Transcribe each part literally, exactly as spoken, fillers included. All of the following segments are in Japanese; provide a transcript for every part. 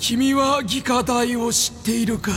君は技科大を知っているか。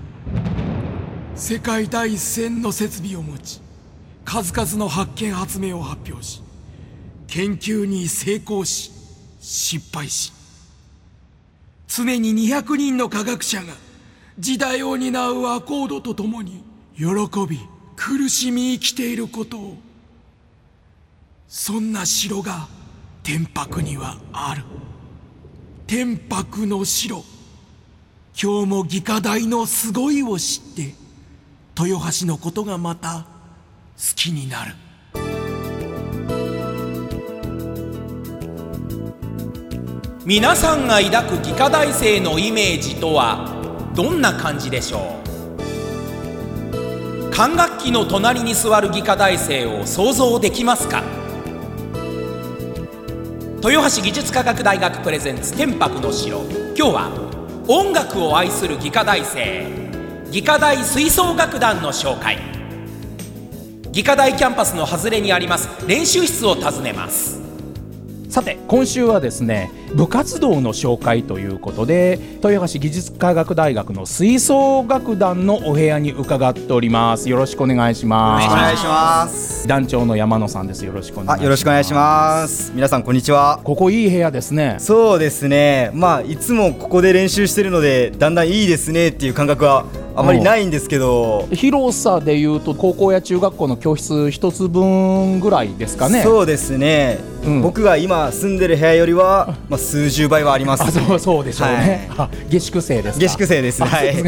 世界第一線の設備を持ち、数々の発見発明を発表し、研究に成功し失敗し、常ににひゃくにんの科学者が時代を担うアコードとともに喜び苦しみ生きていることを。そんな城が天白にはある。天白の城。今日も技科大のすごいを知って豊橋のことがまた好きになる。 皆さんが抱く技科大生のイメージとはどんな感じでしょう。管楽器の隣に座る技科大生を想像できますか。豊橋技術科学大学プレゼンツ天白の城。今日は音楽を愛する技科大生、技科大吹奏楽団の紹介。技科大キャンパスの外れにあります練習室を訪ねます。 さて今週はですね、部活動の紹介ということで豊橋技術科学大学の吹奏楽団のお部屋に伺っております。よろしくお願いします。 よろしくお願いします。 団長の山野さんです。よろしくお願いします。 あ、よろしくお願いします。皆さんこんにちは。 ここいい部屋ですね。 そうですね、まあいつもここで練習してるのでだんだんいいですねっていう感覚はあまりないんですけど、 広さでいうと高校や中学校の教室一つ分ぐらいですかね。 そうですね、うん、僕が今住んでる部屋よりは、まあ、数十倍はあります、ね、 あ、そう、そうでしょうね、はい、あ、下宿生ですか。 下宿生です、はいはい、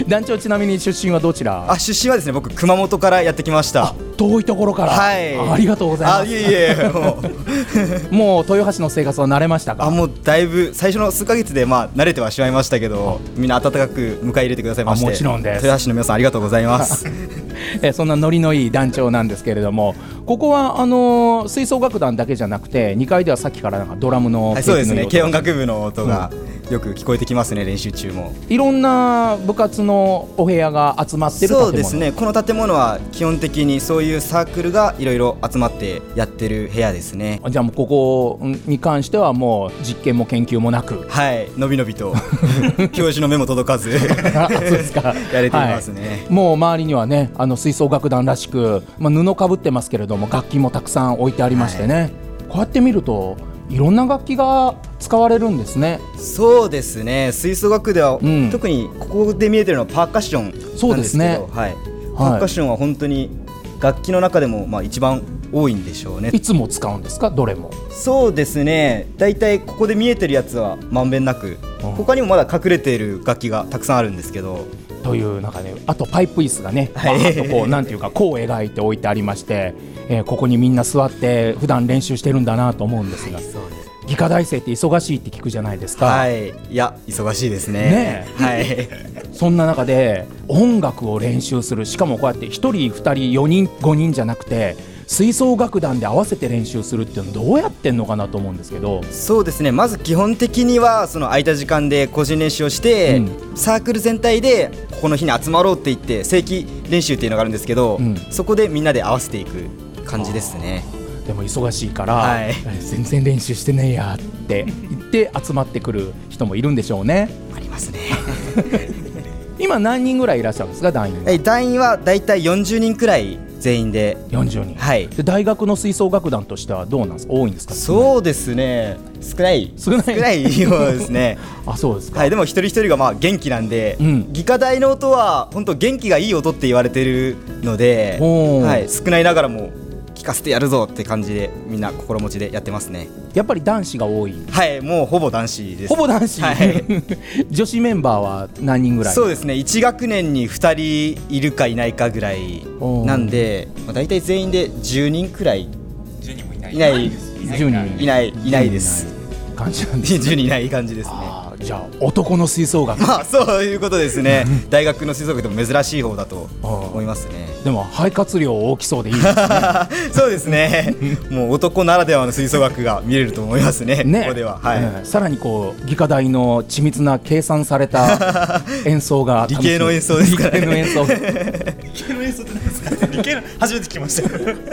団長ちなみに出身はどちら。 あ、出身はですね、僕熊本からやってきました。 遠いところから、はい、ありがとうございます。 あ、いえいえもうもう豊橋の生活は慣れましたか。 あ、もうだいぶ最初の数ヶ月でまあ慣れてはしまいましたけど、みんな温かく迎え入れてくださいまして。 もちろんです。 豊橋の皆さんありがとうございますえそんなノリのいい団長なんですけれども、ここはあのー、吹奏楽団だけじゃなくてにかいではさっきからなんかドラムの、 はい、そうですね、軽音楽部の音がよく聞こえてきますね、うん、練習中も。 いろんな部活のお部屋が集まってる建物。 そうですね、この建物は基本的にそういうサークルがいろいろ集まってやってる部屋ですね。 じゃあもうここに関してはもう実験も研究もなく、 はい、のびのびと教授の目も届かずそうですかやれていますね、 はい、もう周りにはね、あの吹奏楽団らしく、まあ、布かぶってますけれども楽器もたくさん置いてありましてね、はい、こうやって見るといろんな楽器が使われるんですね。 そうですね、吹奏楽では、うん、特にここで見えてるのはパーカッションなんですけど、 そうですね、 はい、パーカッションは本当に楽器の中でもまあ一番多いんでしょうね。 いつも使うんですか、どれも。 そうですね、だいたいここで見えてるやつはまんべんなく、うん、他にもまだ隠れている楽器がたくさんあるんですけど、 という中で、あとパイプ椅子がね、はい、バーッとこうなんていうか弧を描いて置いてありまして、えー、ここにみんな座って普段練習してるんだなと思うんですが、はい、そうです。技科大生って忙しいって聞くじゃないですか。 はい、いや忙しいですね。ね、はい、 そんな中で音楽を練習する、しかもこうやってひとりふたりよにんごにんじゃなくて吹奏楽団で合わせて練習するっていうのはどうやってんのかなと思うんですけど。 そうですね、まず基本的にはその空いた時間で個人練習をして、うん、サークル全体でここの日に集まろうって言って正規練習っていうのがあるんですけど、うん、そこでみんなで合わせていく感じですね。 でも忙しいから、 はい、 全然練習してねえやって言って集まってくる人もいるんでしょうね。 ありますね今何人ぐらいいらっしゃるんですか、団員は。 団員はだいたいよんじゅうにんくらい全員で。 よんじゅうにん、 はい、 で大学の吹奏楽団としてはどうなんですか、多いんですか。 そうですね、少ない少ない少ないようですねあ、そうですか、 はい、でも一人一人がまあ元気なんで、うん、技科大の音は本当元気がいい音って言われてるので、はい、少ないながらも聞かせてやるぞって感じでみんな心持ちでやってますね。 やっぱり男子が多い。 はい、もうほぼ男子です。 ほぼ男子、 はい、 女子メンバーは何人ぐらい。 そうですね、いち学年にふたりいるかいないかぐらいなんで、まあ、大体全員でじゅうにんくらい。 じゅうにんもいないいないじゅうにんいないいないです感じなんですね。 じゅうにんいない感じですね。 じゃあ男の吹奏楽、 まあそういうことですね大学の吹奏楽でも珍しい方だと思いますね。 でも肺活量大きそうでいいですねそうですねもう男ならではの吹奏楽が見れると思いますね、ね、ここでは、はい、 うん、さらにこう技科大の緻密な計算された演奏が理系の演奏ですからね。 理系の演奏理系の演奏って何ですか理系の初めて聞きました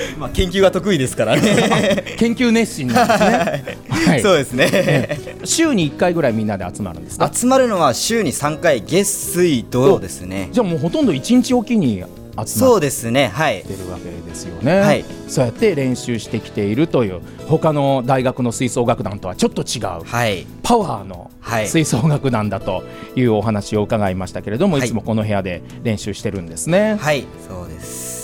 まあ研究が得意ですからね研究熱心なんですね、はい、 そうですね、 えー、週にいっかいぐらいみんなで集まるんですか？ 集まるのは週にさんかい、月水土ですね。 じゃあもうほとんどいちにちおきに集まってそうですね、はい、 るわけですよね、 はい、 そうやって練習してきているという他の大学の吹奏楽団とはちょっと違う、はい、パワーの吹奏楽団だというお話を伺いましたけれども、はい、いつもこの部屋で練習してるんですね。 はい、そうです。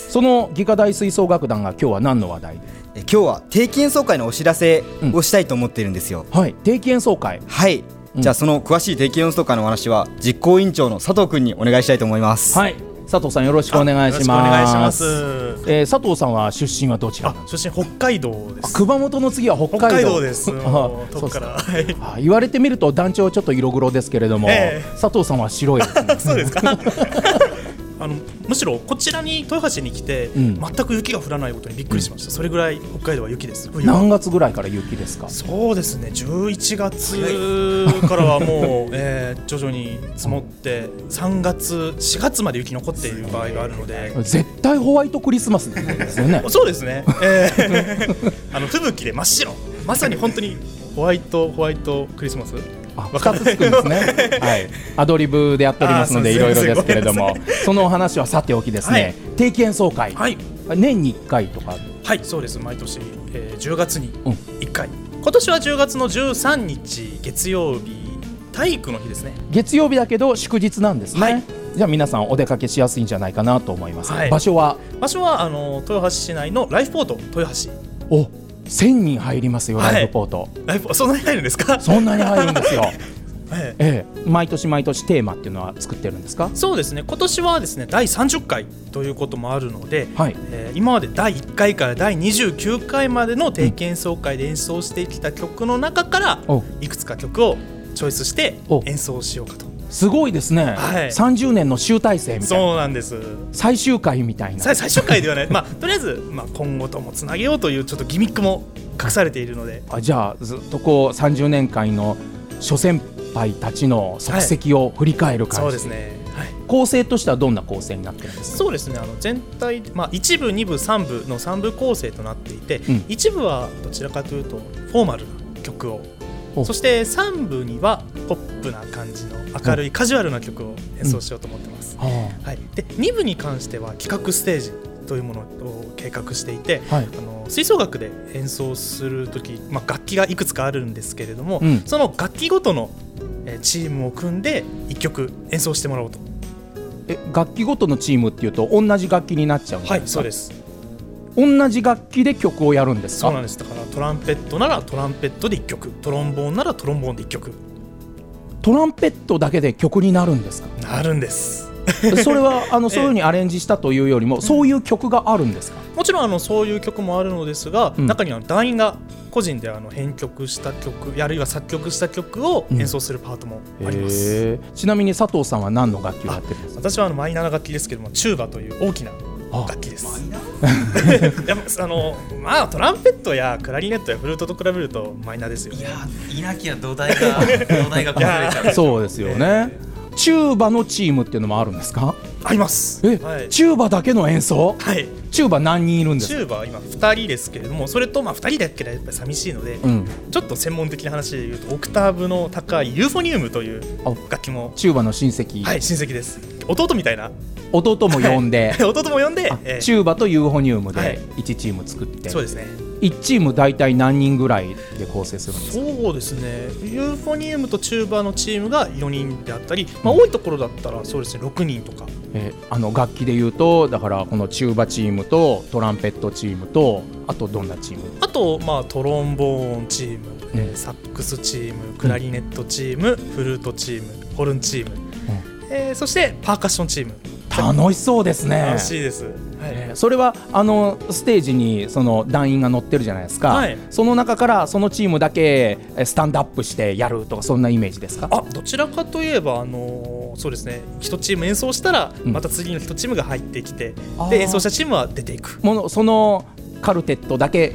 その技科大吹奏楽団が今日は何の話題で？ え今日は定期演奏会のお知らせをしたいと思っているんですよ、 うん、はい、定期演奏会、 はい、うん、じゃあその詳しい定期演奏会のお話は実行委員長の佐藤君にお願いしたいと思います。 はい、佐藤さんよろしくお願いします。よろしくお願いします。えー、佐藤さんは出身はどちら？ 出身北海道です。 熊本の次は北海道。 北海道です。遠くから、 はい、言われてみると団長ちょっと色黒ですけれども、えー、佐藤さんは白いですねそうですかあのむしろこちらに豊橋に来て、うん、全く雪が降らないことにびっくりしました、うん、それぐらい北海道は雪です。 何月ぐらいから雪ですか？ そうですね、じゅういちがつからはもう、えー、徐々に積もってさんがつしがつまで雪残っている場合があるので、 絶対ホワイトクリスマスですよねそうですね、えー、あの吹雪で真っ白、まさに本当にホワイトホワイトクリスマスふたつつくんですね、はい、アドリブでやっておりますのでいろいろですけれども、そのお話はさておきですね、はい、定期演奏会、はい、年にいっかいとか。 はい、そうです。毎年、えー、じゅうがつにいっかい、うん、今年はじゅうがつのじゅうさんにち月曜日、体育の日ですね。 月曜日だけど祝日なんですね、はい、じゃあ皆さんお出かけしやすいんじゃないかなと思います、はい、場所は場所はあの豊橋市内のライフポート豊橋。 お、せんにん入りますよ、はい、ライフポート。 ライフそんなに入るんですか？ そんなに入るんですよええええ、毎年毎年テーマっていうのは作ってるんですか？ そうですね、今年はですねだいさんじゅっかいということもあるので、はい、えー、今までだいいっかいからだいにじゅうきゅうかいまでの定期演奏会で演奏してきた曲の中からいくつか曲をチョイスして演奏しようかと。 すごいですね、はい、さんじゅうねんの集大成みたいな。 そうなんです。 最終回みたいな。 最終回ではない、まあ、とりあえず、まあ、今後ともつなげようというちょっとギミックも隠されているので。 あ、じゃあずっとこうさんじゅうねんかんの諸先輩たちの足跡を振り返る感じ、 はい、そうですね、はい、 構成としてはどんな構成になってるんですか？ そうですね、あの全体、まあ、いちぶにぶさんぶのさんぶ構成となっていて、うん、いちぶはどちらかというとフォーマルな曲を、そしてさんぶにはポップな感じの明るいカジュアルな曲を演奏しようと思ってます、うん、はい、でにぶに関しては企画ステージというものを計画していて、はい、あの吹奏楽で演奏するとき、まあ、楽器がいくつかあるんですけれども、うん、その楽器ごとのチームを組んでいっきょく演奏してもらおうと。 え、楽器ごとのチームっていうと同じ楽器になっちゃうんですか？ はい、そうです。 同じ楽器で曲をやるんですか？ そうなんです。だからトランペットならトランペットでいっきょく、トロンボーンならトロンボーンでいっきょく。 トランペットだけで曲になるんですか？ なるんです。 それはあのそういうふうにアレンジしたというよりも、そういう曲があるんですか？ もちろんあのそういう曲もあるのですが、うん、中には団員が個人であの編曲した曲、あるいは作曲した曲を演奏するパートもあります、 うん、ちなみに佐藤さんは何の楽器をやってるんですか？ 私はあのマイナーな楽器ですけども、チューバという大きな楽器です。やっぱあの、まあ、トランペットやクラリネットやフルートと比べるとマイナーですよね。 いや、いなきゃ土台が土台が崩れちゃう。 そうですよね。チューバのチームっていうのもあるんですか？ あります。 え、はい、チューバだけの演奏？ はい。 チューバ何人いるんですか？ チューバは今ふたりですけれども、それとまあふたりだけでやっぱり寂しいので、うん、ちょっと専門的な話で言うとオクターブの高いユーフォニウムという楽器も。 チューバの親戚？ はい、親戚です。弟みたいな。 弟も呼んで、 はい、弟も呼んで、 えー、チューバとユーフォニウムでいちチーム作って、 そうですね。 いちチーム大体何人ぐらいで構成するんですか？ そうですね、ユーフォニウムとチューバのチームがよにんであったり、まあ、多いところだったらそうですねろくにんとか、 えー、あの楽器でいうとだからこのチューバチームとトランペットチームとあとどんなチーム？ あと、まあ、トロンボーンチーム、うん、えー、サックスチーム、クラリネットチーム、うん、フルートチーム、ホルンチーム、うん、えー、そしてパーカッションチーム。 楽しそうですね。 楽しいです、はい、 えー、それはあのステージにその団員が乗ってるじゃないですか、はい、その中からそのチームだけスタンドアップしてやるとかそんなイメージですか？ あ、どちらかといえばあのー、そうですね、いちチーム演奏したらまた次のいちチームが入ってきて、うん、で演奏したチームは出ていくもの、そのカルテットだけ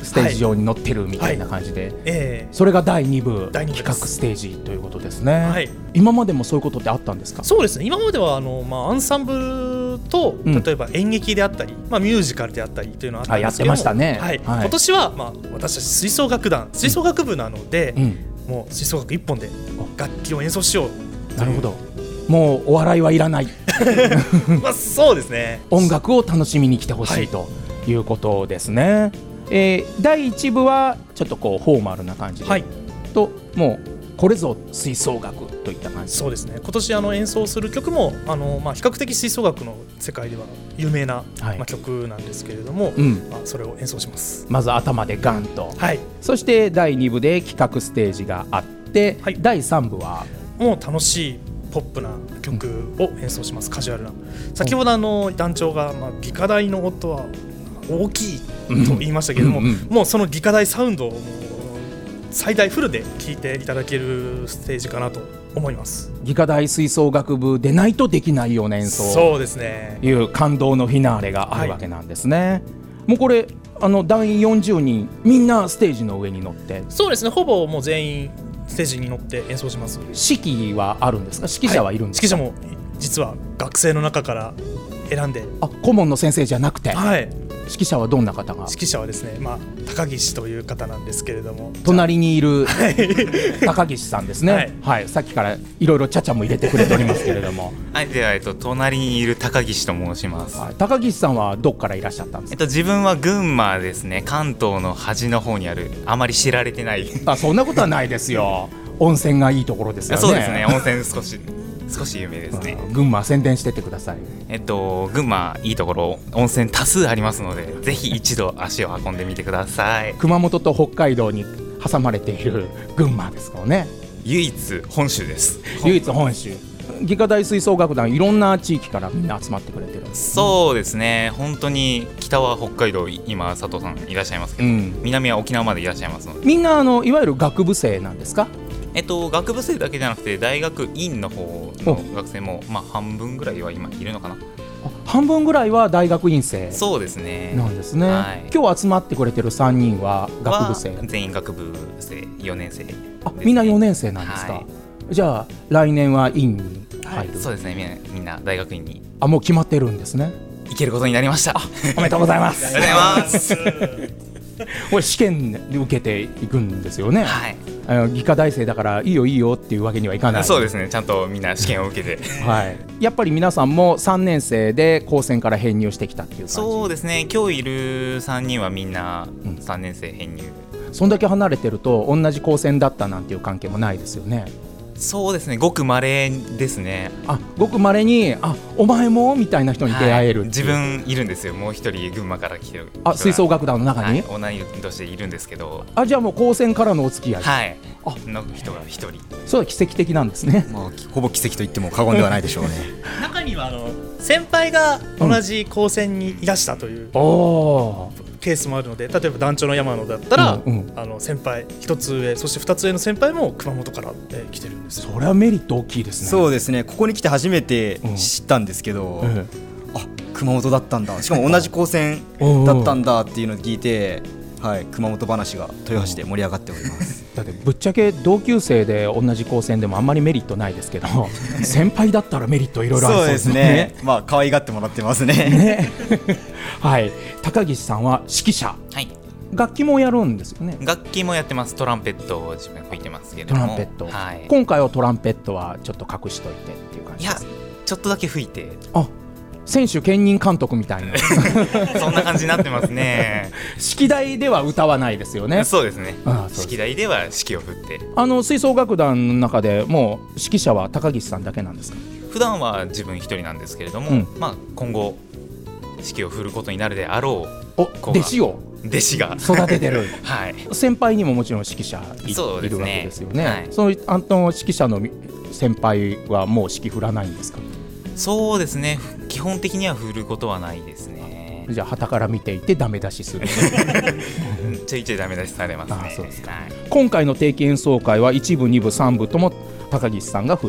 ステージ上に乗ってるみたいな感じで、 はいえー、 それがだいに部だいに部企画ステージということですね、 はい、 今までもそういうことってあったんですか？ そうですね、今まではあの、まあ、アンサンブルと例えば演劇であったり、うんまあ、ミュージカルであったりというのはあったんですけども、 やってましたね、 はいはい、 今年は、まあ、私たち吹奏楽団吹奏楽部なので、うん、もう吹奏楽一本で楽器を演奏しよう。 なるほど、もうお笑いはいらないまあそうですね、 音楽を楽しみに来てほしい、はい、ということですね。えー、だいいち部はちょっとこうフォーマルな感じで、はい、ともうこれぞ吹奏楽といった感じ。 そうですね、今年あの演奏する曲もあの、まあ、比較的吹奏楽の世界では有名な、はいまあ、曲なんですけれども、うんまあ、それを演奏します。 まず頭でガンと、 はい、 そしてだいに部で企画ステージがあって、はい、だいさん部はもう楽しいポップな曲を演奏します、うん、カジュアルな。先ほどあの団長が、まあ、ギカ台の音は大きいと言いましたけれども、うんうんうん、もうそのギカ台サウンドをもう最大フルで聴いていただけるステージかなと思います。 ギカ大吹奏楽部でないとできないような演奏、 そうですね、 いう感動のフィナーレがあるわけなんですね、はい、もうこれあの団員よんじゅうにんみんなステージの上に乗って。 そうですね、ほぼもう全員ステージに乗って演奏します。 指揮はあるんですか？指揮者はいるんですか？ はい、指揮者も実は学生の中から選んで。 あ、顧問の先生じゃなくて、 はい、 指揮者はどんな方が？ 指揮者はですね、まあ、高岸という方なんですけれども、 隣にいる高岸さんですね、はいはい、さっきからいろいろちゃちゃも入れてくれておりますけれどもはい、では、えっと、隣にいる高岸と申します、はい、 高岸さんはどこからいらっしゃったんですか？ えっと、自分は群馬ですね、関東の端の方にあるあまり知られてないあ、そんなことはないですよ温泉がいいところですよね。 そうですね、温泉少し少し有名ですね。 群馬宣伝してってください。 えっと群馬いいところ温泉多数ありますので、ぜひ一度足を運んでみてください。 熊本と北海道に挟まれている群馬ですからね。 唯一本州です。 唯一本州。ギカ大吹奏楽団いろんな地域からみんな集まってくれてるんです、ね、 そうですね、本当に北は北海道、今佐藤さんいらっしゃいますけど、うん、南は沖縄までいらっしゃいますので。 みんなあのいわゆる学部生なんですか？ えっと、学部生だけじゃなくて大学院の方の学生も、まあ、半分ぐらいは今いるのかな。 あ、半分ぐらいは大学院生。 そうですね、 なんですね、はい、今日集まってくれてるさんにんは学部生？ 全員学部生よねん生、ね、 あ、みんなよねん生なんですか、はい、じゃあ来年は院に入る、はい、 そうですね、みんな、みんな大学院に。 あ、もう決まってるんですね。 行けることになりました。 おめでとうございますありがとうございますこれ試験で受けていくんですよね。 はい、 あの技科大生だからいいよいいよっていうわけにはいかない。 そうですね、ちゃんとみんな試験を受けてはい、やっぱり皆さんもさんねん生で高専から編入してきたっていう感じ。 そうですね、今日いるさんにんはみんなさんねん生編入、 うん、そんだけ離れてると同じ高専だったなんていう関係もないですよね。 そうですね、ごく稀ですね。 あ、ごく稀に、あ、お前もみたいな人に出会える、はい、 自分いるんですよ、もう一人群馬から来てる。 あ、吹奏楽団の中に、 はい、同い年でいるんですけど。 あ、じゃあもう高専からのお付き合い、 はい、あの人が一人。 そう、奇跡的なんですね。 まあ、ほぼ奇跡と言っても過言ではないでしょうね中にはあの先輩が同じ高専にいらしたという、うん、ケースもあるので、例えば団長の山野だったら、うんうん、あの先輩ひとつ上、そしてふたつ上の先輩も熊本から、えー、来てるんですよ。 それはメリット大きいですね。 そうですね、ここに来て初めて知ったんですけど、うんええ、あ、熊本だったんだ、しかも同じ高専だったんだっていうのを聞いて、はい、熊本話が豊橋で盛り上がっておりますだってぶっちゃけ同級生で同じ高専でもあんまりメリットないですけど先輩だったらメリットいろいろありそうですね。 そうですね、まあ可愛がってもらってますねねはい、高岸さんは指揮者、 はい、 楽器もやるんですよね。 楽器もやってます。トランペットを自分吹いてますけども。 トランペット、 はい、 今回はトランペットはちょっと隠しといてっていう感じです。 いや、ちょっとだけ吹いて。 あ、選手兼任監督みたいなそんな感じになってますね式台では歌わないですよね。 そうですね、ああ、そうです。式台では指揮を振って、 あの吹奏楽団の中でもう指揮者は高岸さんだけなんですか？ 普段は自分一人なんですけれども、うん、まあ、今後指揮を振ることになるであろう、 お、弟子を弟子が育ててる、 はい、 先輩にももちろん指揮者 い, そうです、ね、 いるわけですよね、はい、 そのあの指揮者の先輩はもう指揮振らないんですか？ そうですね、基本的には振ることはないですね。 じゃあ旗から見ていてダメ出しするちょいちょいダメ出しされますね。 ああ、そうですか、はい、今回の定期演奏会はいち部に部さん部とも高岸さんが振る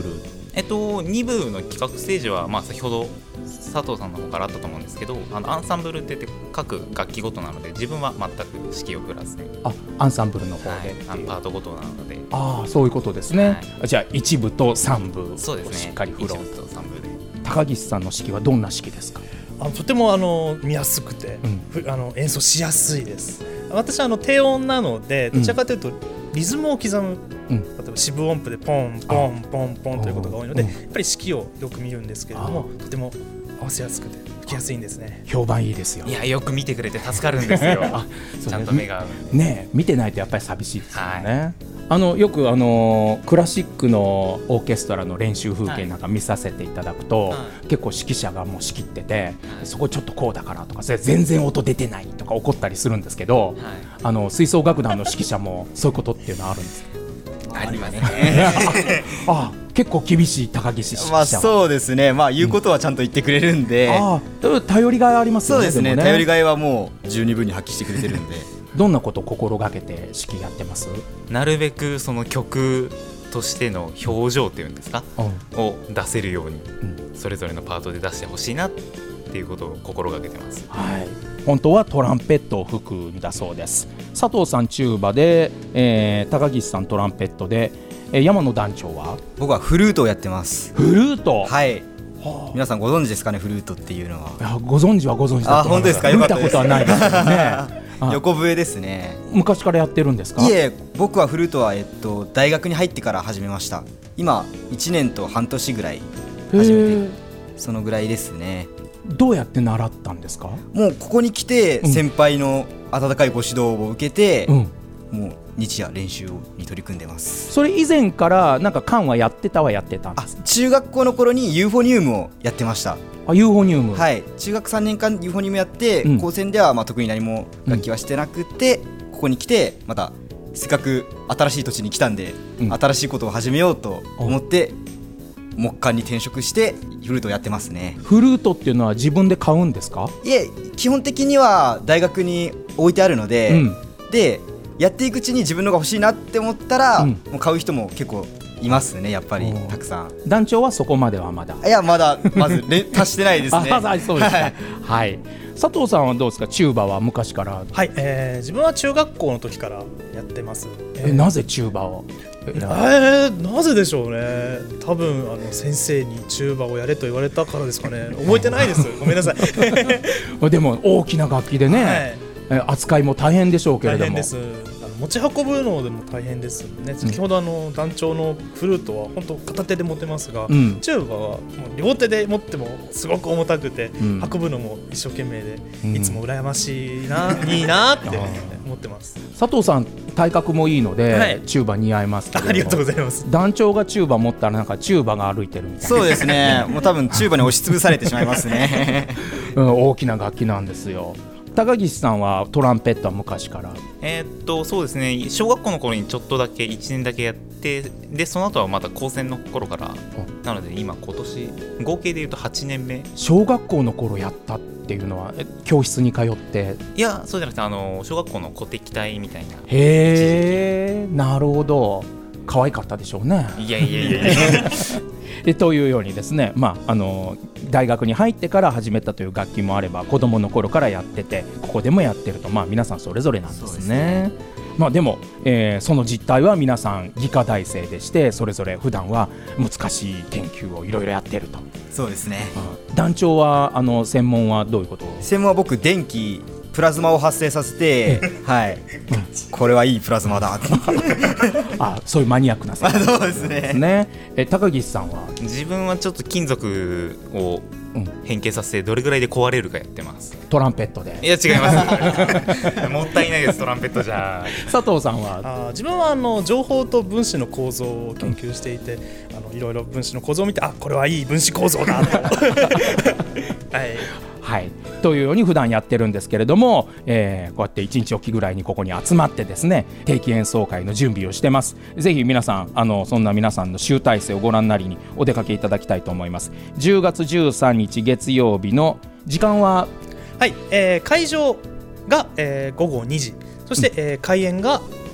えっと、に部の企画ステージは、まあ、先ほど佐藤さんの方からあったと思うんですけど、あのアンサンブルって言って各楽器ごとなので自分は全く指揮を振らずに、 あアンサンブルの方で、 はい、パートごとなので、 ああそういうことですね、 はい、 じゃあいち部とさん部をしそうですね、 っかり振ろうと。 いち部とさん部で。 高岸さんの指揮はどんな指揮ですか？ あとてもあの見やすくて、うん、あの演奏しやすいです。私はあの低音なのでどちらかというとリズムを刻む、うん、例えば四分音符でポンポンポンポンということが多いので、やっぱり指揮をよく見るんですけれども、とても合わせやすくて吹きやすいんですね。 評判いいですよ。 いやよく見てくれて助かるんですよあちゃんと目が合うね。見てないとやっぱり寂しいですよね、はい、あのよくあのクラシックのオーケストラの練習風景なんか見させていただくと、はい、結構指揮者がもう仕切ってて、はい、そこちょっとこうだからとか、それ全然音出てないとか怒ったりするんですけど、はい、あの吹奏楽団の指揮者もそういうことっていうのはあるんですか？ ありますねああ結構厳しい高岸指揮者は、 まあ、そうですね、まあ、言うことはちゃんと言ってくれるんで、うん、 あ頼りがいありますよね。 そうですね、 ね頼りがいはもう十二分に発揮してくれてるんでどんなことを心がけて指揮やってます？ なるべくその曲としての表情っていうんですか、うん、を出せるように、うん、それぞれのパートで出してほしいなっていうことを心がけてます、 はい、本当はトランペットを吹くんだそうです。佐藤さんチューバで、えー、高岸さんトランペットで、えー、山野団長は？ 僕はフルートをやってます。 フルート、 はい、はあ、皆さんご存知ですかね、フルートっていうのは。 いやご存知はご存知だと思います。 あ、本当ですか？よかったです。 見たことはないですけどね横笛ですね。 昔からやってるんですか？ いえ、僕はフルートは、えっと、大学に入ってから始めました。今いちねんと半年ぐらい始めて、そのぐらいですね。 どうやって習ったんですか？ もうここに来て先輩の温かいご指導を受けて、うん、もう日夜練習に取り組んでます。 それ以前からなんか管はやってたはやってたんですか？ あ、中学校の頃にユーフォニウムをやってました。 あ、ユーフォニウム、 はい、中学さんねんかんユーフォニウムやって、うん、高専ではまあ特に何も楽器はしてなくて、うん、ここに来てまたせっかく新しい土地に来たんで、うん、新しいことを始めようと思って木管に転職してフルートをやってますね。 フルートっていうのは自分で買うんですか？ いえ、基本的には大学に置いてあるので、うん、でやっていくうちに自分のが欲しいなって思ったら、うん、もう買う人も結構いますね、やっぱりたくさん。 団長はそこまではまだ？ いや、まだまず達してないですねあ、そうですかはい、佐藤さんはどうですか？チューバは昔から？ はい、えー、自分は中学校の時からやってます。 えー、なぜチューバを？ えー、なぜでしょうね。多分あの先生にチューバをやれと言われたからですかね。覚えてないですごめんなさいでも大きな楽器でね、はい、扱いも大変でしょうけれども。 大変です。あの持ち運ぶのでも大変ですね。先ほどあの団長のフルートは本当片手で持てますが、うん、チューバはもう両手で持ってもすごく重たくて、うん、運ぶのも一生懸命で、うん、いつも羨ましいな、いいなって思ってます。 佐藤さん体格もいいので、はい、チューバ似合いますけども。 ありがとうございます。 団長がチューバ持ったらなんかチューバが歩いてるみたいな。 そうですねもう多分チューバに押しつぶされてしまいますね、 うん、大きな楽器なんですよ。高岸さんはトランペットは昔から？ えー、っとそうですね、小学校の頃にちょっとだけいちねんだけやって、でその後はまた高専の頃からなので今今年合計でいうとはちねんめ。 小学校の頃やったっていうのは教室に通って？いや、そうじゃなくてあの小学校の鼓笛隊みたいな。 へー、なるほど。可愛かったでしょうね。 いやいやいやいやえというようにですね、まあ、あの大学に入ってから始めたという楽器もあれば、子どもの頃からやっててここでもやってると、まあ、皆さんそれぞれなんですね。そうですね。まあ、でも、えー、その実態は皆さん技科大生でして、それぞれ普段は難しい研究をいろいろやってると。 そうですね、 うん、団長はあの専門はどういうことを？ 専門は僕電気プラズマを発生させて、はい、うん、これはいいプラズマだあ、そういうマニアックなそうですね。 ね、え高岸さんは？ 自分はちょっと金属を変形させてどれぐらいで壊れるかやってます。 トランペットで？ いや違いますもったいないです、トランペットじゃ。 佐藤さんは？ あ、自分はあの情報と分子の構造を研究していて、うん、あのいろいろ分子の構造を見て、あ、これはいい分子構造だとはいはい、というように普段やってるんですけれども、えー、こうやっていちにちおきぐらいにここに集まってですね、定期演奏会の準備をしてます。ぜひ皆さん、あのそんな皆さんの集大成をご覧になりにお出かけいただきたいと思います。じゅうがつじゅうさんにち月曜日の時間は、 はい、えー、会場が、えー、ごごにじ、そして、うん、えー、開演が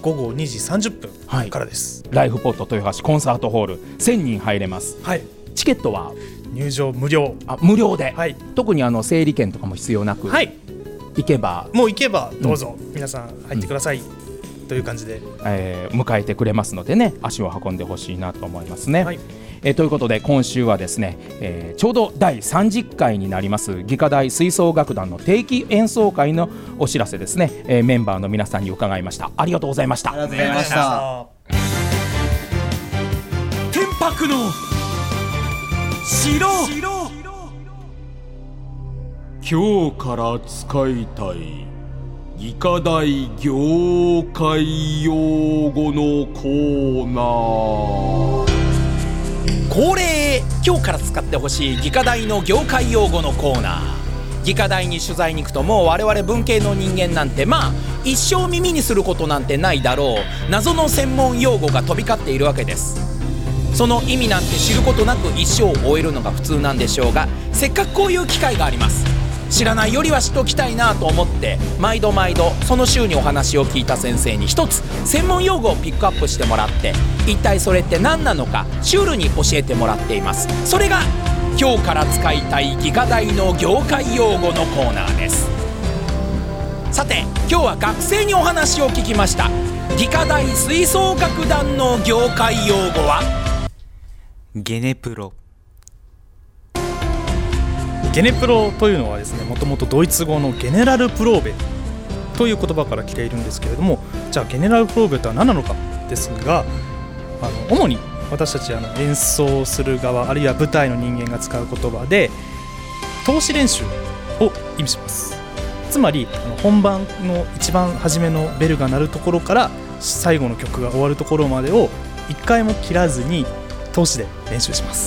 午後にじさんじゅっぷんからです、 はい、ライフポット豊橋コンサートホールせんにん入れます、 はい、 チケットは入場無料。 あ無料で、 はい、 特にあの整理券とかも必要なく、 はい、 行けばもう行けばどうぞ、うん、皆さん入ってください、うん、という感じで、 えー、迎えてくれますのでね、足を運んでほしいなと思いますね、はい、えー、ということで今週はですね、えー、ちょうどだいさんじゅっかいになります技科大吹奏楽団の定期演奏会のお知らせですね、えー、メンバーの皆さんに伺いました。ありがとうございました。 ありがとうございました。 天白の城、今日から使いたい技科大業界用語のコーナー。 恒例、今日から使ってほしい技科大の業界用語のコーナー。技科大に取材に行くと、もう我々文系の人間なんてまあ一生耳にすることなんてないだろう謎の専門用語が飛び交っているわけです。その意味なんて知ることなく一生を終えるのが普通なんでしょうが、せっかくこういう機会があります。知らないよりは知っておきたいなと思って毎度毎度その週にお話を聞いた先生に一つ専門用語をピックアップしてもらって、一体それって何なのかシュールに教えてもらっています。それが今日から使いたい技科大の業界用語のコーナーです。さて今日は学生にお話を聞きました。技科大吹奏楽団の業界用語はゲネプロ。 ゲネプロというのはですね、もともとドイツ語のゲネラルプローベという言葉から来ているんですけれども、じゃあゲネラルプローベとは何なのかですが、あの主に私たちあの演奏する側あるいは舞台の人間が使う言葉で通し練習を意味します。つまりあの本番の一番初めのベルが鳴るところから最後の曲が終わるところまでを一回も切らずに通しで練習します。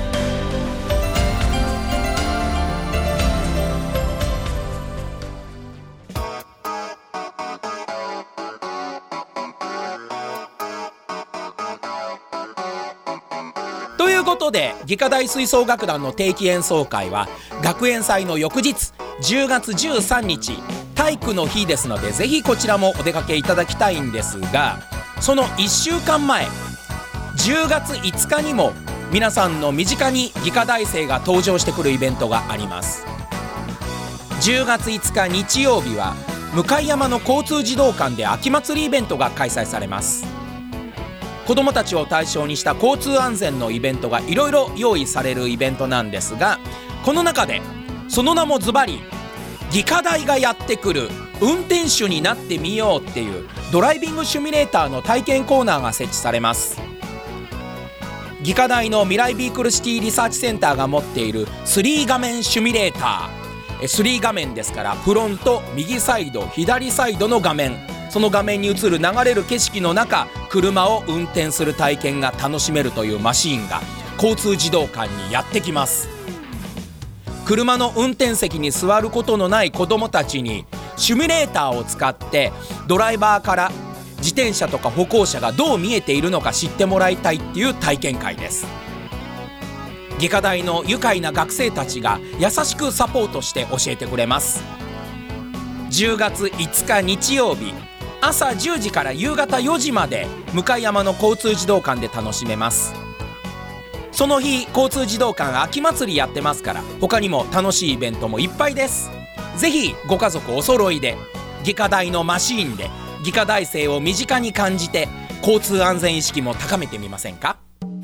ということで技科大吹奏楽団の定期演奏会は学園祭の翌日じゅうがつじゅうさんにち体育の日ですので、ぜひこちらもお出かけいただきたいんですが、そのいっしゅうかんまえじゅうがついつかにも皆さんの身近に技科大生が登場してくるイベントがあります。じゅうがついつか日曜日は向山の交通児童館で秋祭りイベントが開催されます。子どもたちを対象にした交通安全のイベントがいろいろ用意されるイベントなんですが、この中でその名もズバリ技科大がやってくる運転手になってみようっていうドライビングシミュレーターの体験コーナーが設置されます。技科大の未来ビークルシティリサーチセンターが持っているスリー画面シミュレーター、スリー画面ですからフロント、右サイド、左サイドの画面、その画面に映る流れる景色の中、車を運転する体験が楽しめるというマシーンが交通児童館にやってきます。車の運転席に座ることのない子どもたちにシミュレーターを使ってドライバーから自転車とか歩行者がどう見えているのか知ってもらいたいっていう体験会です。技科大の愉快な学生たちが優しくサポートして教えてくれます。じゅうがついつか日曜日朝じゅうじから夕方よじまで向山の交通児童館で楽しめます。その日交通児童館秋祭りやってますから、他にも楽しいイベントもいっぱいです。ぜひご家族お揃いで技科大のマシーンで技科大生を身近に感じて交通安全意識も高めてみませんか。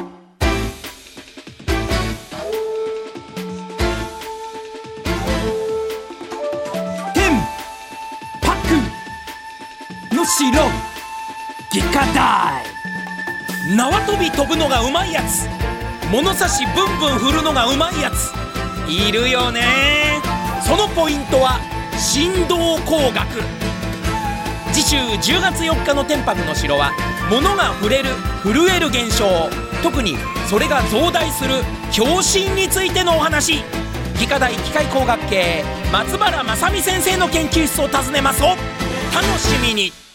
天白の城技科大。 縄跳び飛ぶのがうまいやつ、物差しブンブン振るのがうまいやついるよね。そのポイントは振動工学。次週じゅうがつよっかの天白の城は物が触れる震える現象、特にそれが増大する共振についてのお話。技科大機械工学系松原正美先生の研究室を訪ねます。お楽しみに。